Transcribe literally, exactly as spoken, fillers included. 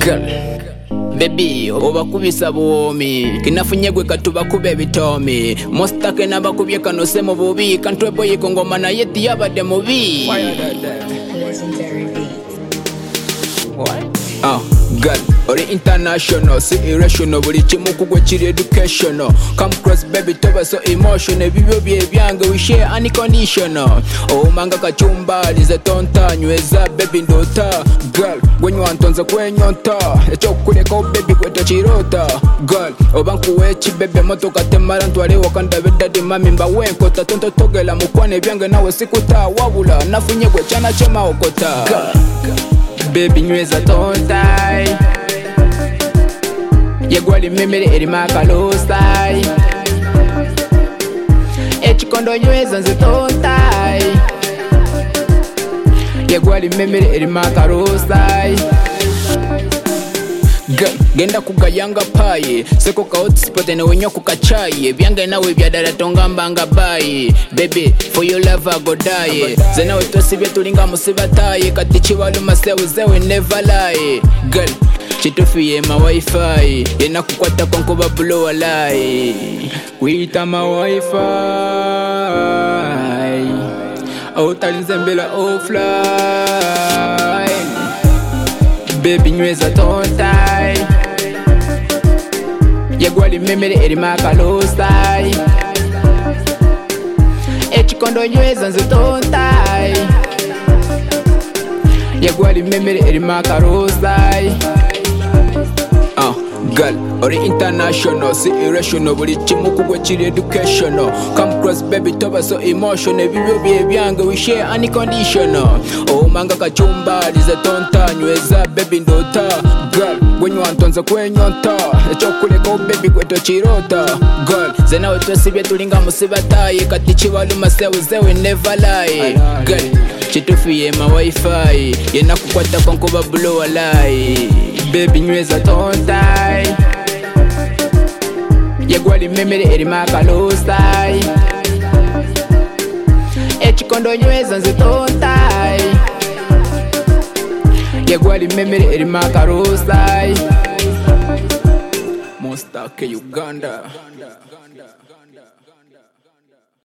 Girl, baby, obakubisa buomi kinafunye gwe katuba kube bitomi mostake nabakubye kano se mu bubi kantwebo yikongoma na yeti yabade mubi Legendary beats. What? Oh, girl, ori international, si irrational, buli kimu kugwe kiri educational. Come cross baby toba so emotional, bibyo bye byange we share unconditional. Oh manga kachumba lize tonta nyweza baby ndota. Girl, when you wantonza kwenyonta, echokuleka baby kweta chirota. Girl, obankuwe chi baby moto katemara ntwale wakanda bedadi mami mba wenkota tonto togela mukwane byange nawe sikuta wabula nafunye gwe chana chema okota. Girl, baby nyweza tontai yegwali memere eri makalosai echikondo nyweza nze tontai yegwali memere eri makalosai genda kugayanga paye seko ka hotspot ene wenyo kukachaye byange nawe byadala tonga mbanga bayi baby for your love I go die zena we tosibye tulinga musibataye kati chibaluma sewe zewe never lie girl chitufiye ma wifi yena kukwata konkuba blow alai kuita ma wifi autalinze mbela offline baby nyweza tontai yegwali memere eri makalosai echikondo nyweza nze tontai yegwali memere eri makalosai. Oh, girl, ori international, si irrational, buli kimu kugwe kiri educational. Come cross baby toba so emotional, bibyo bye byange we share unconditional. Oh manga kachumba lize tonta nyweza baby ndota. Girl, when you wantonza kwenyonta, echokuleka baby kweto chirota. Girl, zena we tosibye tulinga musibataye kati chibaluma sewe zewe never lie. Girl, chitufiye ma wifi yena kukwata konkuba blow alai baby nyweza tontai yegwali memere eri makalosai echikondo nyweza nze tontai yegwali memere eri makalosai Monster ke Uganda.